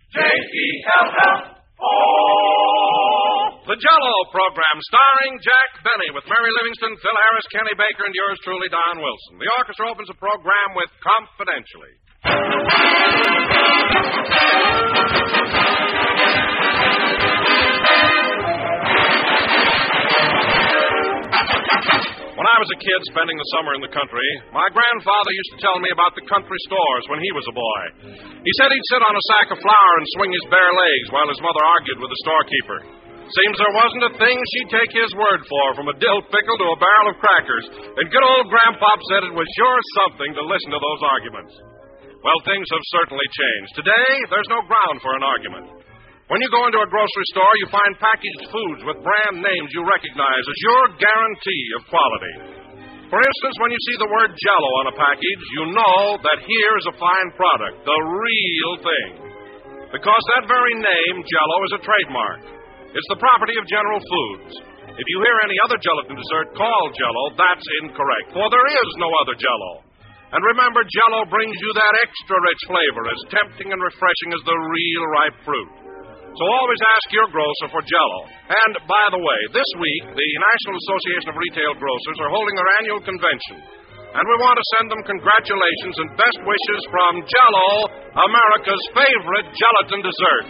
J-E-L-L-O. The Jell-O program starring Jack Benny with Mary Livingston, Phil Harris, Kenny Baker, and yours truly, Don Wilson. The orchestra opens the program with Confidentially. When I was a kid spending the summer in the country, my grandfather used to tell me about the country stores when he was a boy. He said he'd sit on a sack of flour and swing his bare legs while his mother argued with the storekeeper. Seems there wasn't a thing she'd take his word for, from a dill pickle to a barrel of crackers. And good old Grandpop said it was sure something to listen to those arguments. Well, things have certainly changed. Today, there's no ground for an argument. When you go into a grocery store, you find packaged foods with brand names you recognize as your guarantee of quality. For instance, when you see the word Jell-O on a package, you know that here's a fine product, the real thing. Because that very name, Jell-O, is a trademark. It's the property of General Foods. If you hear any other gelatin dessert called Jell-O, that's incorrect, for there is no other Jell-O. And remember, Jell-O brings you that extra rich flavor, as tempting and refreshing as the real ripe fruit. So always ask your grocer for Jell-O. And, by the way, this week, the National Association of Retail Grocers are holding their annual convention. And we want to send them congratulations and best wishes from Jell-O, America's favorite gelatin dessert.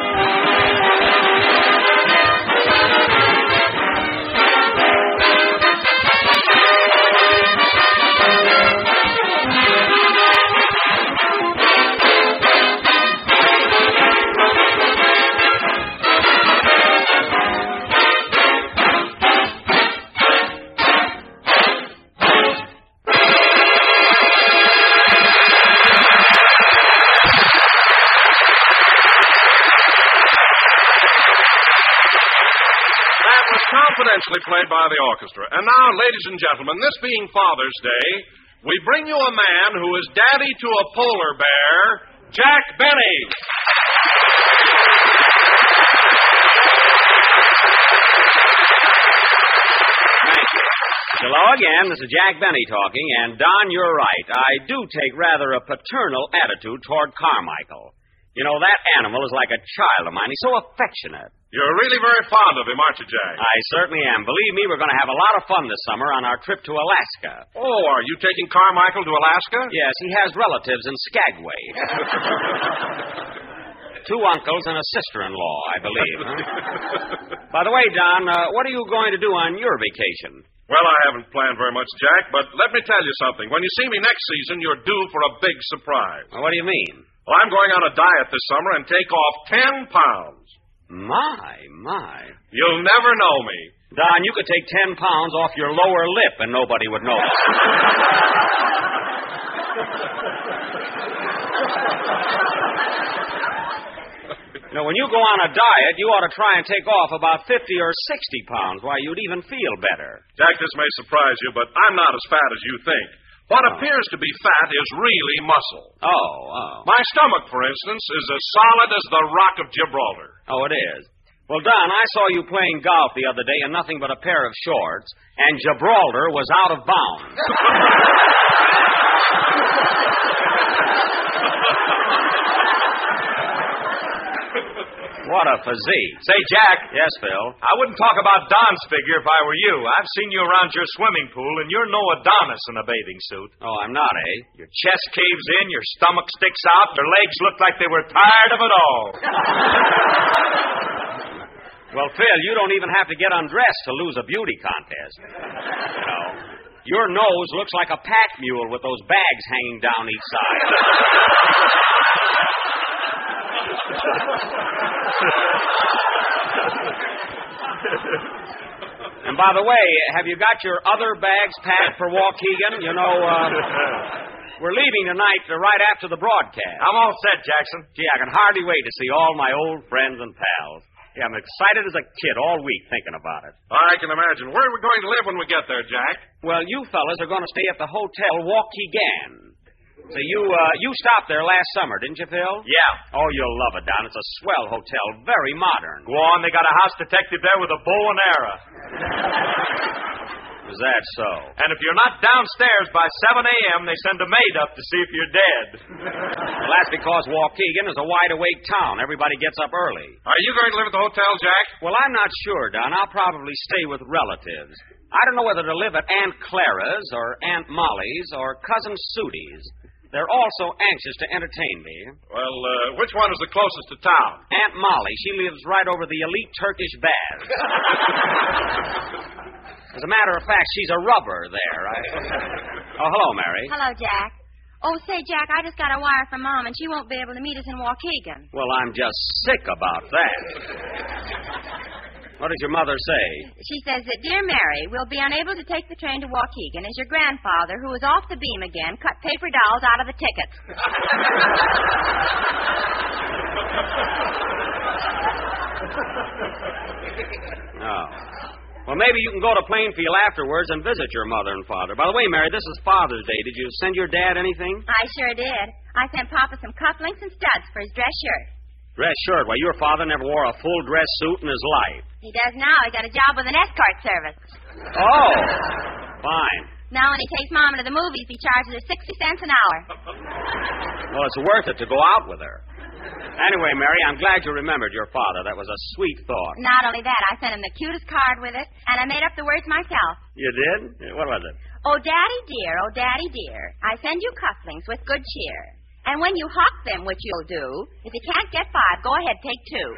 Confidentially played by the orchestra. And now, ladies and gentlemen, this being Father's Day, we bring you a man who is daddy to a polar bear, Jack Benny. Hello again, this is Jack Benny talking, and Don, you're right. I do take rather a paternal attitude toward Carmichael. You know, that animal is like a child of mine. He's so affectionate. You're really very fond of him, aren't you, Jack? I certainly am. Believe me, we're going to have a lot of fun this summer on our trip to Alaska. Oh, are you taking Carmichael to Alaska? Yes, he has relatives in Skagway. 2 uncles and a sister-in-law, I believe. Huh? By the way, Don, what are you going to do on your vacation? Well, I haven't planned very much, Jack, but let me tell you something. When you see me next season, you're due for a big surprise. Well, what do you mean? Well, I'm going on a diet this summer and take off 10 pounds. My. You'll never know me. Don, you could take 10 pounds off your lower lip and nobody would notice. You know, when you go on a diet, you ought to try and take off about 50 or 60 pounds. Why, you'd even feel better. Jack, this may surprise you, but I'm not as fat as you think. What appears to be fat is really muscle. Oh. My stomach, for instance, is as solid as the Rock of Gibraltar. Oh, it is. Well, Don, I saw you playing golf the other day in nothing but a pair of shorts, and Gibraltar was out of bounds. What a physique. Say, Jack. Yes, Phil? I wouldn't talk about Don's figure if I were you. I've seen you around your swimming pool, and you're no Adonis in a bathing suit. Oh, I'm not, eh? Your chest caves in, your stomach sticks out, your legs look like they were tired of it all. Well, Phil, you don't even have to get undressed to lose a beauty contest. You know, your nose looks like a pack mule with those bags hanging down each side. And by the way, have you got your other bags packed for Waukegan? You know, we're leaving tonight right after the broadcast. I'm all set, Jackson. Gee, I can hardly wait to see all my old friends and pals. Yeah, I'm excited as a kid all week thinking about it. I can imagine. Where are we going to live when we get there, Jack? Well, you fellas are going to stay at the Hotel Waukegan. So you stopped there last summer, didn't you, Phil? Yeah. Oh, you'll love it, Don. It's a swell hotel, very modern. Go on, they got a house detective there with a bow and arrow. Is that so? And if you're not downstairs by 7 a.m., they send a maid up to see if you're dead. Well, that's because Waukegan is a wide-awake town. Everybody gets up early. Are you going to live at the hotel, Jack? Well, I'm not sure, Don. I'll probably stay with relatives. I don't know whether to live at Aunt Clara's or Aunt Molly's or Cousin Sudie's. They're also anxious to entertain me. Well, which one is the closest to town? Aunt Molly. She lives right over the elite Turkish baths. As a matter of fact, she's a rubber there. Oh, hello, Mary. Hello, Jack. Oh, say, Jack, I just got a wire from Mom, and she won't be able to meet us in Waukegan. Well, I'm just sick about that. What did your mother say? She says that, Dear Mary, we'll be unable to take the train to Waukegan as your grandfather, who is off the beam again, cut paper dolls out of the tickets. Oh. Well, maybe you can go to Plainfield afterwards and visit your mother and father. By the way, Mary, this is Father's Day. Did you send your dad anything? I sure did. I sent Papa some cufflinks and studs for his dress shirt. Dress shirt? Why, your father never wore a full dress suit in his life. He does now. He got a job with an escort service. Oh, fine. Now, when he takes Mama to the movies, he charges her 60 cents an hour. Well, it's worth it to go out with her. Anyway, Mary, I'm glad you remembered your father. That was a sweet thought. Not only that, I sent him the cutest card with it, and I made up the words myself. You did? What was it? Oh, Daddy dear, I send you cufflinks with good cheer. And when you hawk them, which you'll do, if you can't get 5, go ahead, take 2.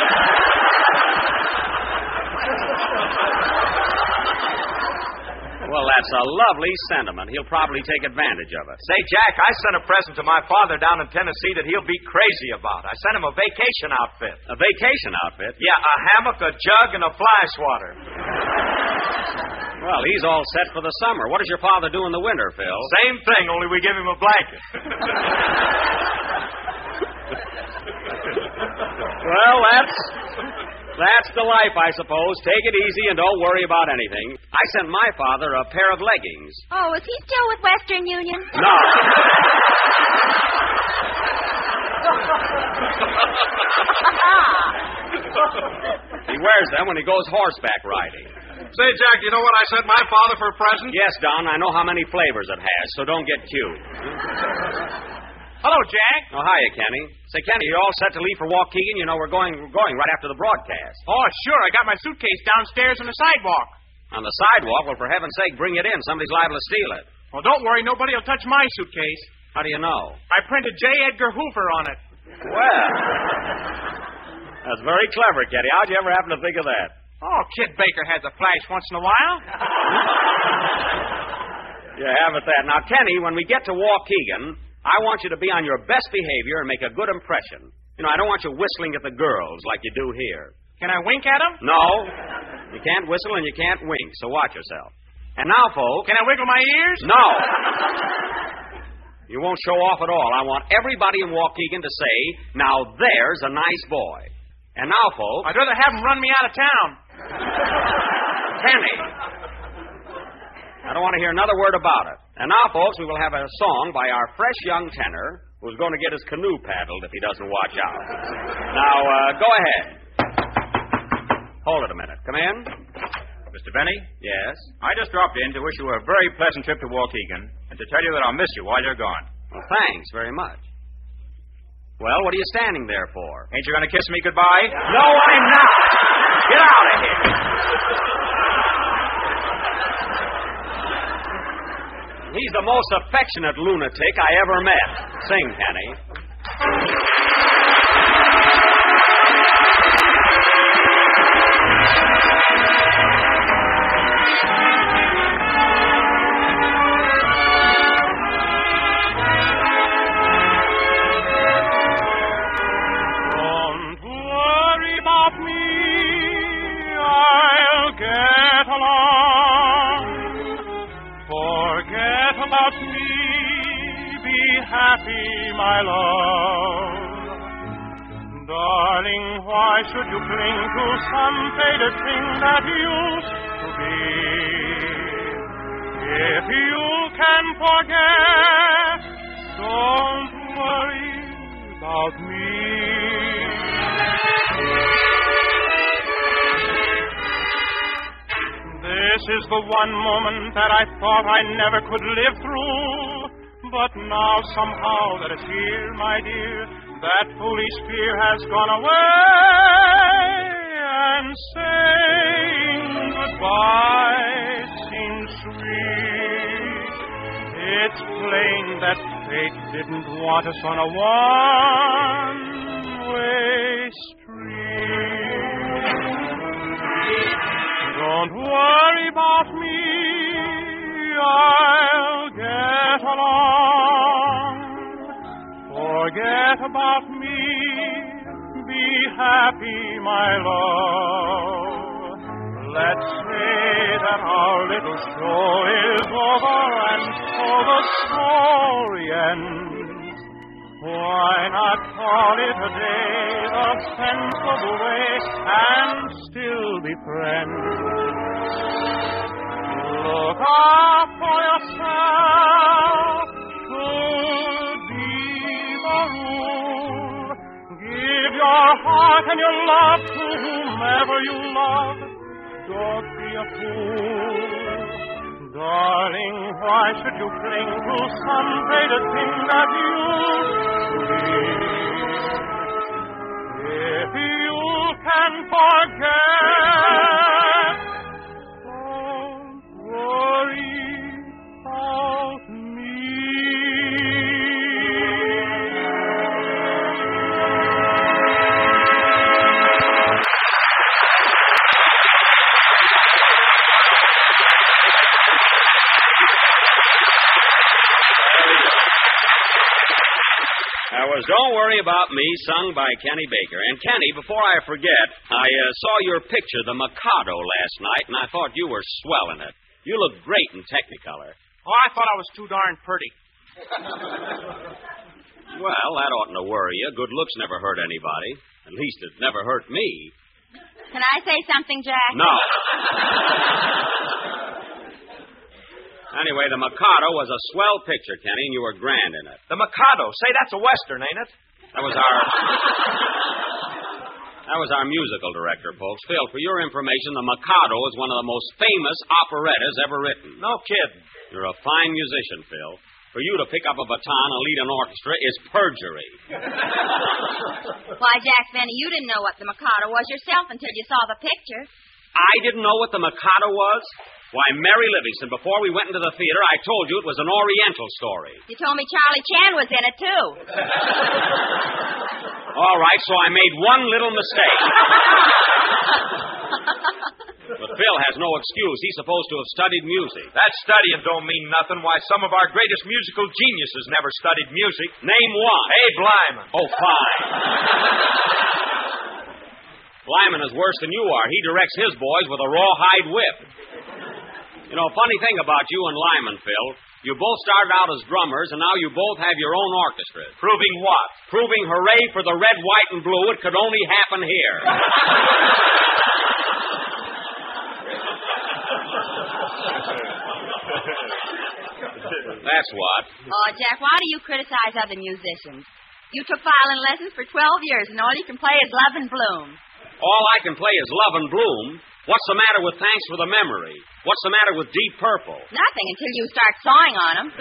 Well, that's a lovely sentiment. He'll probably take advantage of it. Say, Jack, I sent a present to my father down in Tennessee that he'll be crazy about. I sent him a vacation outfit. A vacation outfit? Yeah, a hammock, a jug, and a fly swatter. Well, he's all set for the summer. What does your father do in the winter, Phil? Same thing, only we give him a blanket. Well, that's the life, I suppose. Take it easy and don't worry about anything. I sent my father a pair of leggings. Oh, is he still with Western Union? No. He wears them when he goes horseback riding. Say, Jack, you know what I sent my father for a present? Yes, Don, I know how many flavors it has, so don't get cute. Hello, Jack. Oh, hiya, Kenny. Say, Kenny, you all set to leave for Waukegan? You know, we're going right after the broadcast. Oh, sure. I got my suitcase downstairs on the sidewalk. On the sidewalk? Well, for heaven's sake, bring it in. Somebody's liable to steal it. Well, don't worry. Nobody will touch my suitcase. How do you know? I printed J. Edgar Hoover on it. Well, that's very clever, Kenny. How'd you ever happen to think of that? Oh, Kid Baker has a flash once in a while. You have it that. Now, Kenny, when we get to Waukegan, I want you to be on your best behavior and make a good impression. You know, I don't want you whistling at the girls like you do here. Can I wink at them? No. You can't whistle and you can't wink, so watch yourself. And now, folks... Can I wiggle my ears? No. You won't show off at all. I want everybody in Waukegan to say, now there's a nice boy. And now, folks... I'd rather have them run me out of town. Kenny. I don't want to hear another word about it. And now, folks, we will have a song by our fresh young tenor who's going to get his canoe paddled if he doesn't watch out. Now, go ahead. Hold it a minute. Come in. Mr. Benny? Yes? I just dropped in to wish you a very pleasant trip to Waukegan and to tell you that I'll miss you while you're gone. Well, thanks very much. Well, what are you standing there for? Ain't you going to kiss me goodbye? No, I'm not. Get out of here. He's the most affectionate lunatic I ever met. Sing, Kenny. Don't worry about me. I'll get along. Forget about me. Be happy, my love. Darling, why should you cling to some faded thing that used to be? If you can forget, don't worry about me. This This is the one moment that I thought I never could live through. But now somehow that it's here, my dear, that foolish fear has gone away. And saying goodbye seems sweet. It's plain that fate didn't want us on a one-way street. Don't worry about me, I'll get along. Forget about me, be happy, my love. Let's say that our little show is over and so the story ends. Why not call it a day, the sensible way, and still be friends? Look out for yourself, should be the rule. Give your heart and your love to whomever you love. Don't be a fool. Darling, why should you cling to some faded thing that you If you can forget, don't worry about me. That was Don't Worry About Me, sung by Kenny Baker. And, Kenny, before I forget, I saw your picture, the Mikado, last night, and I thought you were swell in it. You look great in Technicolor. Oh, I thought I was too darn pretty. Well, that oughtn't to worry you. Good looks never hurt anybody. At least it never hurt me. Can I say something, Jack? No. Anyway, the Mikado was a swell picture, Kenny, and you were grand in it. The Mikado. Say, that's a Western, ain't it? That was our musical director, folks. Phil, for your information, the Mikado is one of the most famous operettas ever written. No kidding. You're a fine musician, Phil. For you to pick up a baton and lead an orchestra is perjury. Why, Jack Benny, you didn't know what the Mikado was yourself until you saw the picture. I didn't know what the Mikado was? Why, Mary Livingston, before we went into the theater, I told you it was an Oriental story. You told me Charlie Chan was in it, too. All right, so I made one little mistake. But Phil has no excuse. He's supposed to have studied music. That studying don't mean nothing. Why, some of our greatest musical geniuses never studied music. Name one. Abe Lyman. Oh, fine. Lyman is worse than you are. He directs his boys with a rawhide whip. You know, funny thing about you and Lyman, Phil, you both started out as drummers, and now you both have your own orchestras. Proving what? Proving hooray for the red, white, and blue. It could only happen here. That's what. Oh, Jack, why do you criticize other musicians? You took violin lessons for 12 years, and all you can play is Love and Bloom. All I can play is Love and Bloom. What's the matter with Thanks for the Memory? What's the matter with Deep Purple? Nothing until you start sawing on them.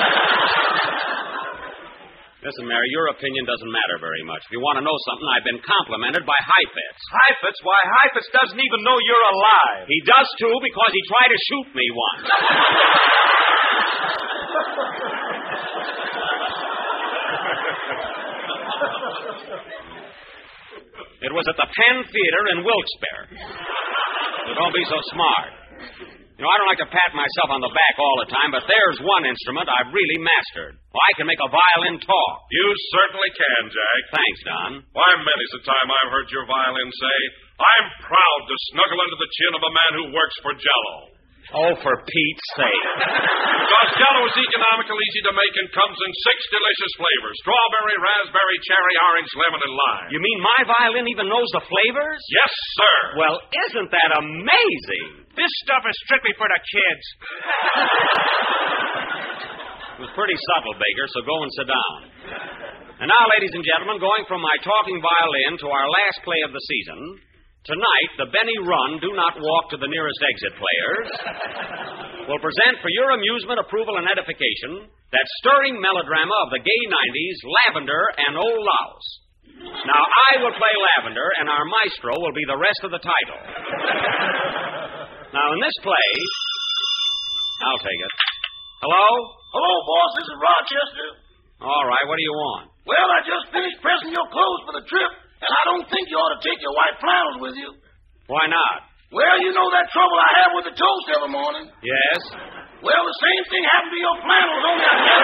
Listen, Mary, your opinion doesn't matter very much. If you want to know something, I've been complimented by Heifetz. Heifetz? Why, Heifetz doesn't even know you're alive. He does, too, because he tried to shoot me once. It was at the Penn Theater in Wilkes-Barre. So don't be so smart. You know, I don't like to pat myself on the back all the time, but there's one instrument I've really mastered. Well, I can make a violin talk. You certainly can, Jack. Thanks, Don. Why, many's the time I've heard your violin say, I'm proud to snuggle under the chin of a man who works for Jell-O. Oh, for Pete's sake. Because Jell-O is economical, easy to make, and comes in 6 delicious flavors. Strawberry, raspberry, cherry, orange, lemon, and lime. You mean my violin even knows the flavors? Yes, sir. Well, isn't that amazing? This stuff is strictly for the kids. It was pretty subtle, Baker, so go and sit down. And now, ladies and gentlemen, going from my talking violin to our last play of the season, Tonight, the Benny Run Do Not Walk to the Nearest Exit players will present for your amusement, approval, and edification that stirring melodrama of the gay 90s, Lavender and Old Louse. Now, I will play Lavender, and our maestro will be the rest of the title. Now, in this play, I'll take it. Hello? Hello, boss. This is Rochester. All right, what do you want? Well, I just finished pressing your clothes for the trip, and I don't think you ought to take your white flannels with you. Why not? Well, you know that trouble I have with the toast every morning? Yes? Well, the same thing happened to your flannels, only I guess.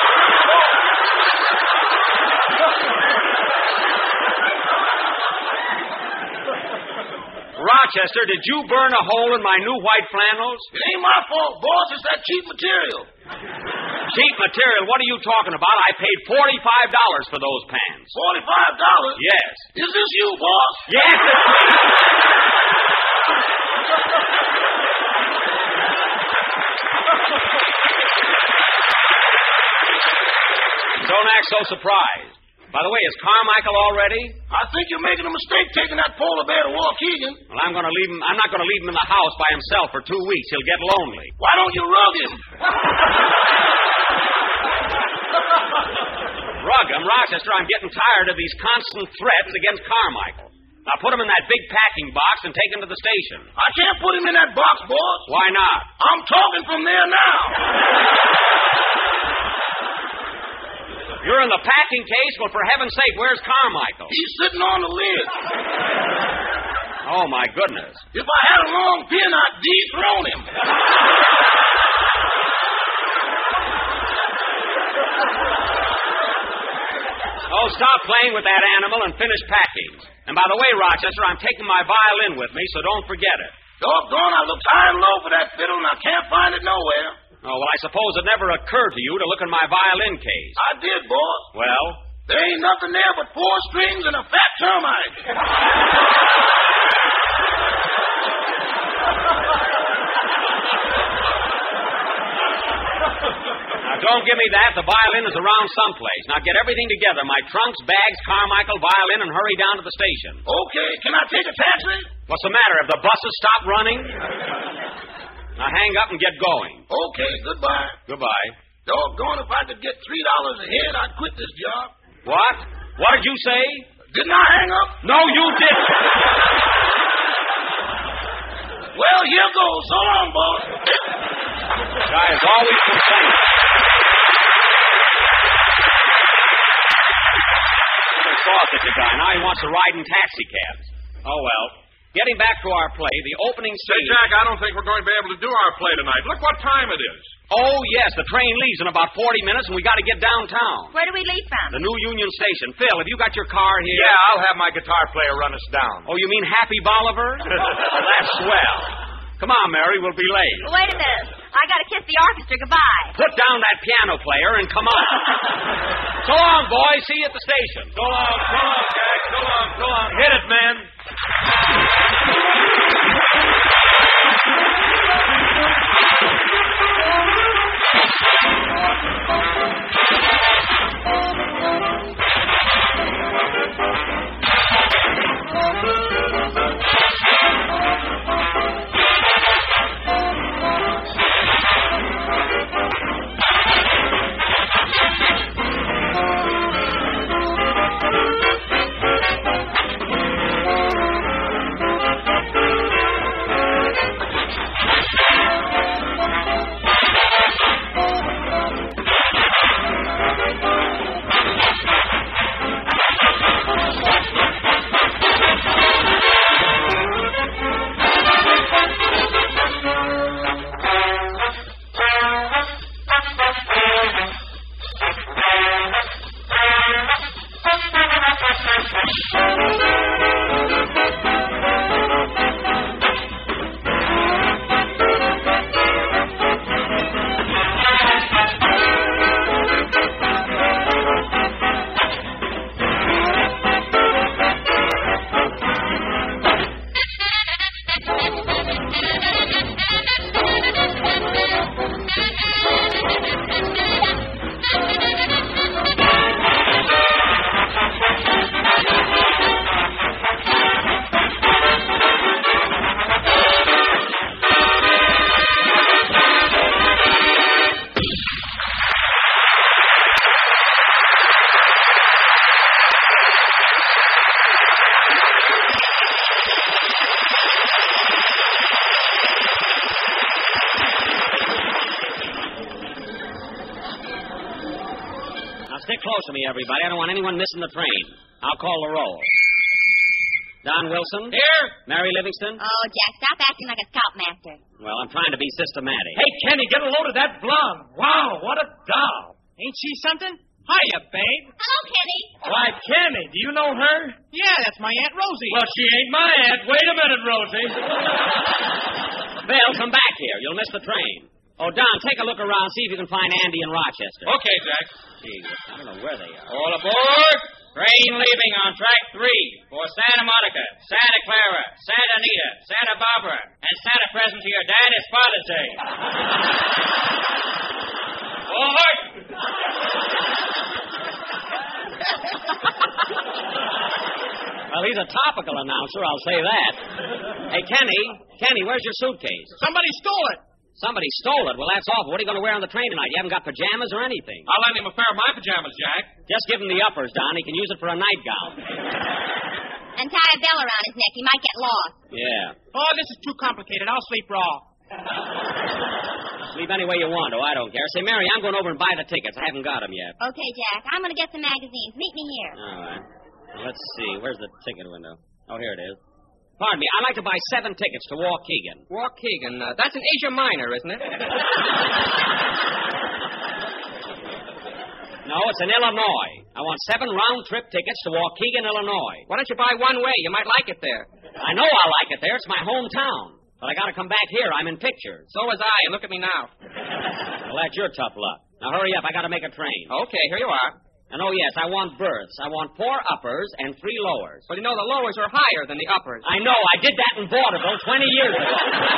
Rochester, did you burn a hole in my new white flannels? It ain't my fault, boss. It's that cheap material. Cheap material? What are you talking about? I paid $45 for those pants. $45? Yes. Is this you, boss? Yes, it's me. Don't act so surprised. By the way, is Carmichael all ready? I think you're making a mistake taking that polar bear to Waukegan. Well, I'm not going to leave him in the house by himself for 2 weeks. He'll get lonely. Why don't you rug him? Rug him? Rochester, I'm getting tired of these constant threats against Carmichael. Now put him in that big packing box and take him to the station. I can't put him in that box, boss. Why not? I'm talking from there now. You're in the packing case? Well, for heaven's sake, where's Carmichael? He's sitting on the lid. Oh, my goodness. If I had a long pin, I'd dethrone him. Oh, stop playing with that animal and finish packing. And by the way, Rochester, I'm taking my violin with me, so don't forget it. Doggone, I looked high and low for that fiddle, and I can't find it nowhere. Oh, well, I suppose it never occurred to you to look in my violin case. I did, boss. Well? There ain't nothing there but 4 strings and a fat termite. Now, don't give me that. The violin is around someplace. Now, get everything together. My trunks, bags, Carmichael, violin, and hurry down to the station. Okay. Can I take a taxi? What's the matter? Have the buses stopped running? Now, hang up and get going. Okay. Goodbye. Goodbye. Doggone, if I could get $3 a head, I'd quit this job. What? What did you say? Didn't I hang up? No, you didn't. Well, here goes. So long, boss. This guy is always complaining. Never saw such a guy. Now he wants to ride in taxicabs. Oh, well. Getting back to our play, the opening Say, scene... Jack, I don't think we're going to be able to do our play tonight. Look what time it is. Oh, yes, the train leaves in about 40 minutes, and we got to get downtown. Where do we leave from? The new Union Station. Phil, have you got your car here? Yeah, I'll have my guitar player run us down. Oh, you mean Happy Bolivar? Oh, that's swell. Come on, Mary, we'll be late. Wait a minute. I got to kiss the orchestra goodbye. Put down that piano player and come on. So long, boys. See you at the station. So long, Jack. So long. Hit it, man. Stick close to me, everybody. I don't want anyone missing the train. I'll call the roll. Don Wilson? Here. Mary Livingston? Oh, Jack, stop acting like a scoutmaster. Well, I'm trying to be systematic. Hey, Kenny, get a load of that blonde. Wow, what a doll. Ain't she something? Hiya, babe. Hello, Kenny. Why, Kenny, do you know her? Yeah, that's my Aunt Rosie. Well, she ain't my aunt. Wait a minute, Rosie. Bill, come back here. You'll miss the train. Oh, Don, take a look around, see if you can find Andy in Rochester. Okay, Jack. Gee, I don't know where they are. All aboard. Train leaving on track 3 for Santa Monica, Santa Clara, Santa Anita, Santa Barbara, and Santa present to your dad is Father's Day. Forward! Well, he's a topical announcer, I'll say that. Hey, Kenny, where's your suitcase? Somebody stole it. Somebody stole it. Well, that's awful. What are you going to wear on the train tonight? You haven't got pajamas or anything. I'll lend him a pair of my pajamas, Jack. Just give him the uppers, Don. He can use it for a nightgown. And tie a bell around his neck. He might get lost. Yeah. Oh, this is too complicated. I'll sleep raw. Sleep any way you want, oh, I don't care. Say, Mary, I'm going over and buy the tickets. I haven't got them yet. Okay, Jack. I'm going to get some magazines. Meet me here. All right. Let's see. Where's the ticket window? Oh, here it is. Pardon me. I'd like to buy 7 tickets to Waukegan. Waukegan. That's in Asia Minor, isn't it? No, it's in Illinois. I want 7 round-trip tickets to Waukegan, Illinois. Why don't you buy one way? You might like it there. I know I'll like it there. It's my hometown. But I got to come back here. I'm in pictures. So was I, and look at me now. Well, that's your tough luck. Now, hurry up. I got to make a train. Okay, here you are. And, oh, yes, I want berths. I want 4 uppers and 3 lowers. Well, you know, the lowers are higher than the uppers. I know. I did that in vaudeville 20 years ago.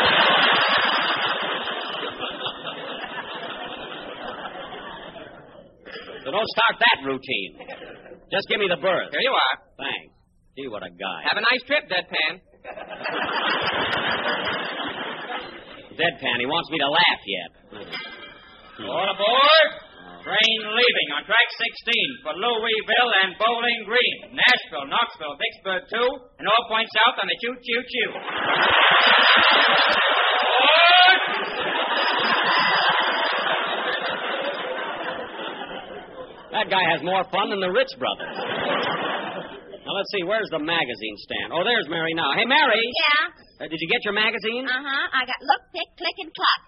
So don't start that routine. Just give me the berth. Here you are. Thanks. Gee, what a guy. Have a nice trip, Deadpan. Deadpan, he wants me to laugh yet. All aboard. Train leaving on track 16 for Louisville and Bowling Green, Nashville, Knoxville, Vicksburg 2, and all points south on the choo-choo-choo. That guy has more fun than the Ritz brothers. Now, let's see, where's the magazine stand? Oh, there's Mary now. Hey, Mary. Yeah? Did you get your magazine? Uh-huh. I got Look, Pick, Click, and Cluck.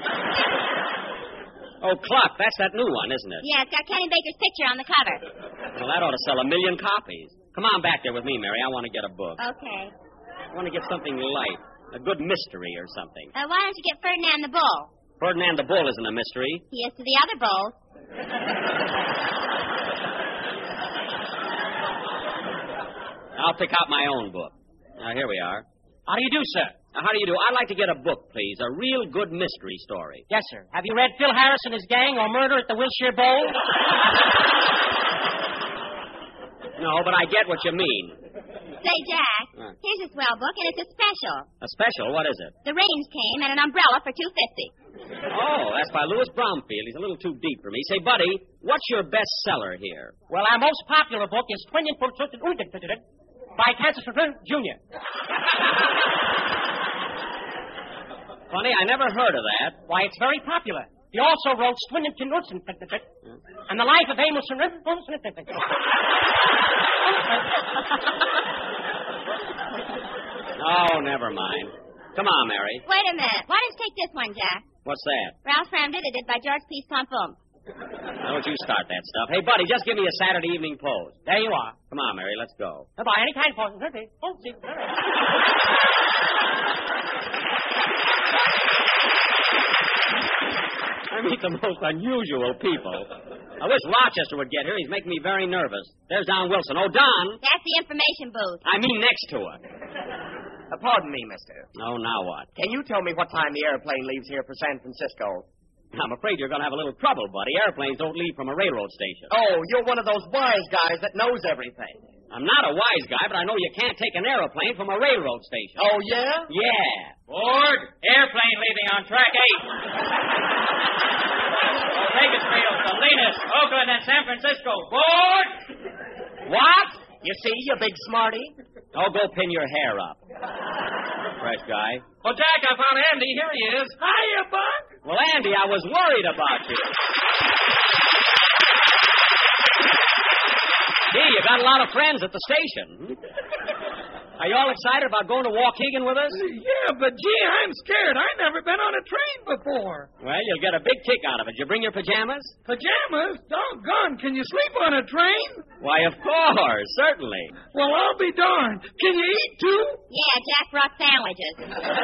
Oh, Cluck. That's that new one, isn't it? Yeah, it's got Kenny Baker's picture on the cover. Well, that ought to sell 1 million copies. Come on back there with me, Mary. I want to get a book. Okay. I want to get something light. A good mystery or something. Why don't you get Ferdinand the Bull? Ferdinand the Bull isn't a mystery. He is to the other bulls. I'll pick out my own book. Now, here we are. How do you do, sir? How do you do? I'd like to get a book, please. A real good mystery story. Yes, sir. Have you read Phil Harris and his gang or Murder at the Wilshire Bowl? No, but I get what you mean. Say, Jack, here's a swell book, and it's a special. A special? What is it? The rains came and an umbrella for $2.50. Oh, that's by Louis Bromfield. He's a little too deep for me. Say, buddy, what's your best seller here? Well, our most popular book is Twin by Kansas Jr. Funny, I never heard of that. Why, it's very popular. He also wrote Swinington and the Life of Amos Oh, never mind. Come on, Mary. Wait a minute. Why don't you take this one, Jack? What's that? Ralph Fram did it by George P. Swampum. Don't you start that stuff. Hey, buddy, just give me a Saturday Evening Post. There you are. Come on, Mary, let's go. Goodbye. Any kind of post. I meet the most unusual people. I wish Rochester would get here. He's making me very nervous. There's Don Wilson. Oh, Don. That's the information booth. I mean next to her. Pardon me, mister. Oh, now what? Can you tell me what time the airplane leaves here for San Francisco? I'm afraid you're going to have a little trouble, buddy. Airplanes don't leave from a railroad station. Oh, you're one of those wise guys that knows everything. I'm not a wise guy, but I know you can't take an airplane from a railroad station. Oh, yeah? Yeah. Board, airplane leaving on track 8. Bakersfield, Salinas, Oakland, and San Francisco. Board! What? You see, you big smarty? Oh, go pin your hair up. Fresh guy. Well, Jack, I found Andy. Here he is. Hiya, Buck. Well, Andy, I was worried about you. got a lot of friends at the station. Are you all excited about going to Waukegan with us? Yeah, but gee, I'm scared. I've never been on a train before. Well, you'll get a big kick out of it. Did you bring your pajamas? Pajamas? Doggone. Can you sleep on a train? Why, of course. Certainly. Well, I'll be darned. Can you eat, too? Yeah, Jack brought sandwiches.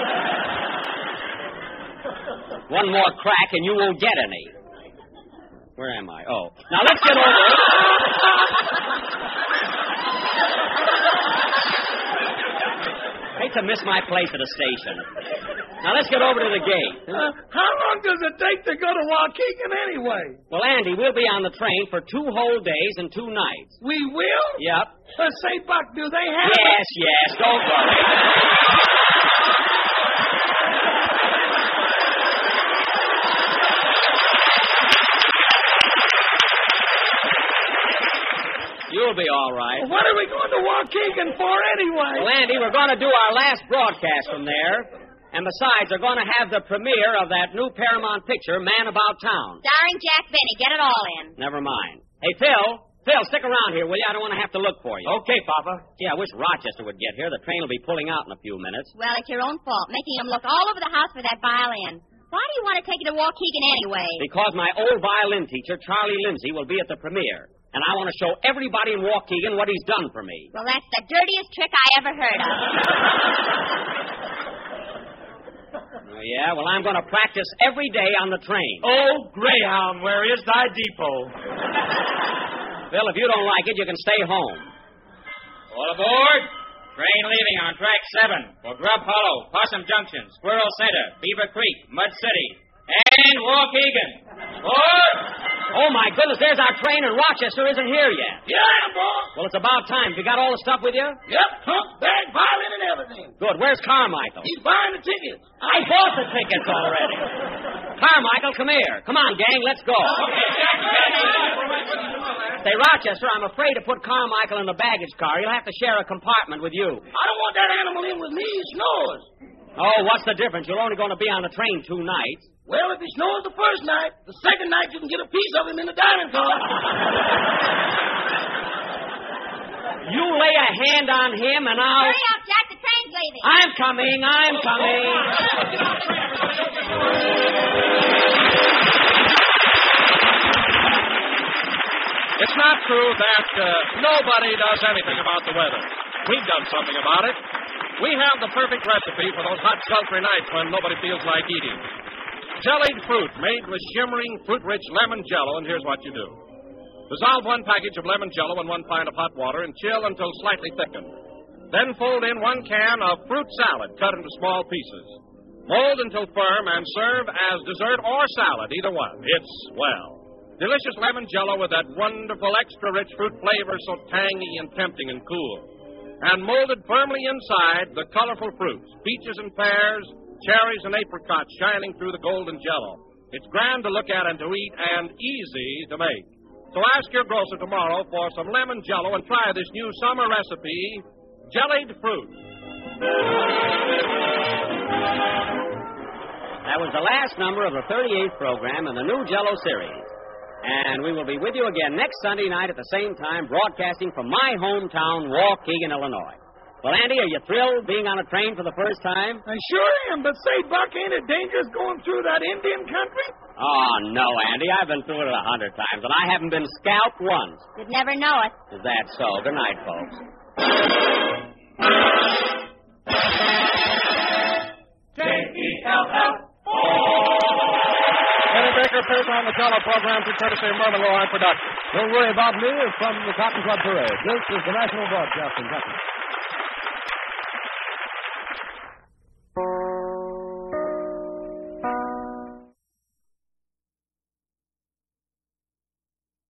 One more crack and you won't get any. Where am I? Oh. Now, let's get over it. Hate to miss my place at a station. Now, let's get over to the gate. How long does it take to go to Waukegan anyway? Well, Andy, we'll be on the train for 2 whole days and 2 nights. We will? Yep. Say, Buck, do they have... Yes, don't worry. You'll be all right. What are we going to Waukegan for anyway? Well, Andy, we're going to do our last broadcast from there. And besides, they're going to have the premiere of that new Paramount picture, Man About Town. Starring Jack Benny. Get it all in. Never mind. Hey, Phil, stick around here, will you? I don't want to have to look for you. Okay, Papa. Gee, I wish Rochester would get here. The train will be pulling out in a few minutes. Well, it's your own fault, making him look all over the house for that violin. Why do you want to take it to Waukegan anyway? Because my old violin teacher, Charlie Lindsay, will be at the premiere. And I want to show everybody in Waukegan what he's done for me. Well, that's the dirtiest trick I ever heard of. Oh, yeah? Well, I'm going to practice every day on the train. Oh, Greyhound, where is thy depot? Bill, if you don't like it, you can stay home. All aboard. Train leaving on track 7 for Grub Hollow, Possum Junction, Squirrel Center, Beaver Creek, Mud City, and Waukegan. Aboard! Oh, my goodness, there's our train, and Rochester isn't here yet. Yeah, boss. Well, it's about time. You got all the stuff with you? Yep, trunk, bag, violin, and everything. Good. Where's Carmichael? He's buying the tickets. I bought the tickets already. Carmichael, come here. Come on, gang, let's go. Say, Rochester, I'm afraid to put Carmichael in the baggage car. He'll have to share a compartment with you. I don't want that animal in with me. He snores. Oh, what's the difference? You're only going to be on the train 2 nights. Well, if he snores the first night, the second night you can get a piece of him in the dining car. You lay a hand on him and I'll... Hurry up, Jack. The train's leaving. I'm coming. It's not true that nobody does anything about the weather. We've done something about it. We have the perfect recipe for those hot, sultry nights when nobody feels like eating. Jellied fruit made with shimmering, fruit-rich lemon jello, and here's what you do. Dissolve 1 package of lemon jello in 1 pint of hot water and chill until slightly thickened. Then fold in 1 can of fruit salad cut into small pieces. Mold until firm and serve as dessert or salad, either one. It's swell. Delicious lemon jello with that wonderful extra-rich fruit flavor so tangy and tempting and cool. And molded firmly inside the colorful fruits, peaches and pears, cherries and apricots shining through the golden jello. It's grand to look at and to eat and easy to make. So ask your grocer tomorrow for some lemon jello and try this new summer recipe, jellied fruit. That was the last number of the 38th program in the new Jello series. And we will be with you again next Sunday night at the same time, broadcasting from my hometown, Waukegan, Illinois. Well, Andy, are you thrilled being on a train for the first time? I sure am, but say, Buck, ain't it dangerous going through that Indian country? Oh, no, Andy. I've been through it 100 times, and I haven't been scalped once. You'd never know it. Is that so? Good night, folks. J-E-L-L. Kenny Baker appears on the Jello program to courtesy of Mervyn Lewis production. Don't worry about me. From the Cotton Club Parade. This is the National Broadcasting Company.